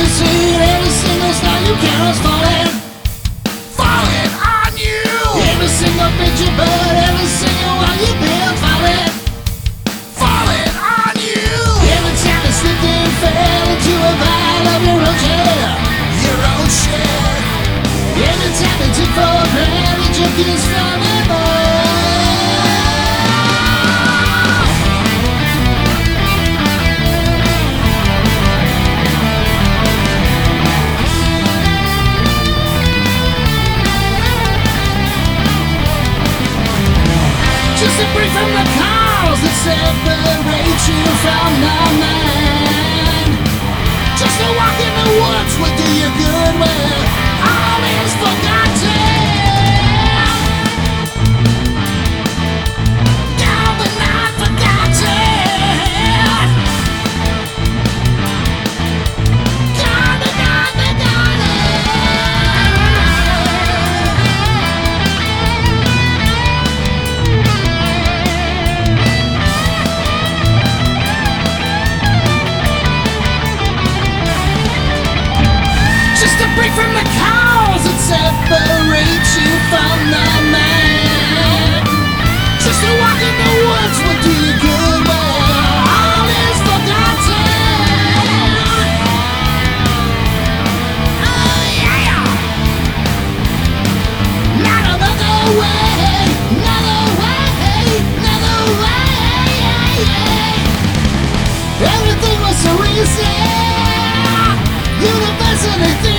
see every single star you count is falling, falling on you. Every single picture, but every single one you've been falling, falling on you. Every time you slipped and fell into a pile of your own shit, your own shit. Every time you took for granted your kiss from above. Just a break from the cause that separate you from the man. Just a walk in the woods will do you good when all is forgotten. Now but not forgotten. Gone but not forgotten. Just a break from the cause that separates you from the man. Just a walk in the woods will do you good when all is forgotten. Oh yeah. Not another way, another way, another way. Everything was so easy. Universe and